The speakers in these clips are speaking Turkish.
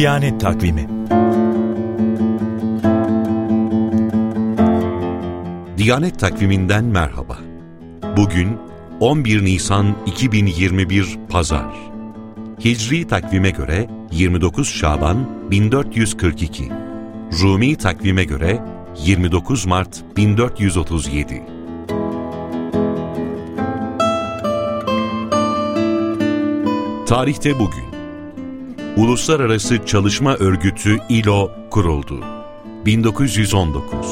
Diyanet Takvimi. Diyanet Takviminden merhaba. Bugün 11 Nisan 2021 Pazar. Hicri takvime göre 29 Şaban 1442. Rumi takvime göre 29 Mart 1437. Tarihte bugün. Uluslararası Çalışma Örgütü ILO kuruldu. 1919.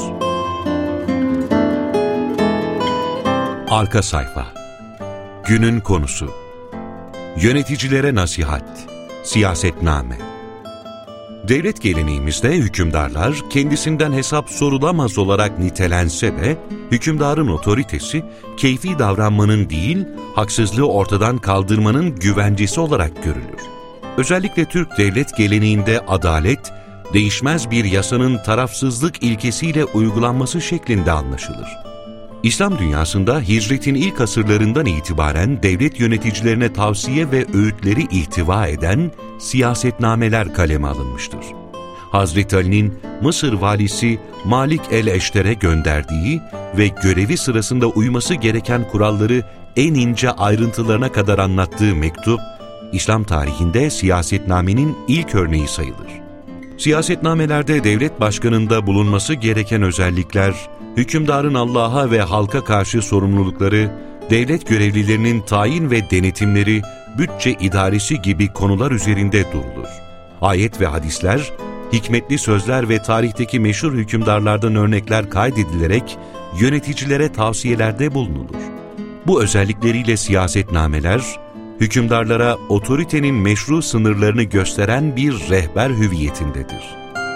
Arka sayfa. Günün konusu. Yöneticilere nasihat. Siyasetname. Devlet geleneğimizde hükümdarlar kendisinden hesap sorulamaz olarak nitelense de, hükümdarın otoritesi, keyfi davranmanın değil, haksızlığı ortadan kaldırmanın güvencesi olarak görülür. Özellikle Türk devlet geleneğinde adalet, değişmez bir yasanın tarafsızlık ilkesiyle uygulanması şeklinde anlaşılır. İslam dünyasında hicretin ilk asırlarından itibaren devlet yöneticilerine tavsiye ve öğütleri ihtiva eden siyasetnameler kaleme alınmıştır. Hazreti Ali'nin Mısır valisi Malik el-Eşter'e gönderdiği ve görevi sırasında uyması gereken kuralları en ince ayrıntılarına kadar anlattığı mektup, İslam tarihinde siyasetnamenin ilk örneği sayılır. Siyasetnamelerde devlet başkanında bulunması gereken özellikler, hükümdarın Allah'a ve halka karşı sorumlulukları, devlet görevlilerinin tayin ve denetimleri, bütçe idaresi gibi konular üzerinde durulur. Ayet ve hadisler, hikmetli sözler ve tarihteki meşhur hükümdarlardan örnekler kaydedilerek yöneticilere tavsiyelerde bulunulur. Bu özellikleriyle siyasetnameler, hükümdarlara otoritenin meşru sınırlarını gösteren bir rehber hüviyetindedir.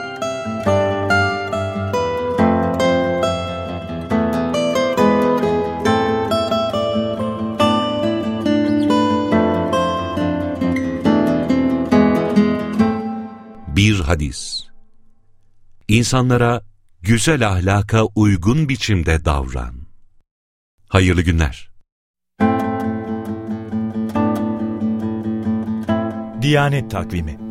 Bir hadis. İnsanlara güzel ahlaka uygun biçimde davran. Hayırlı günler. Diyanet Takvimi.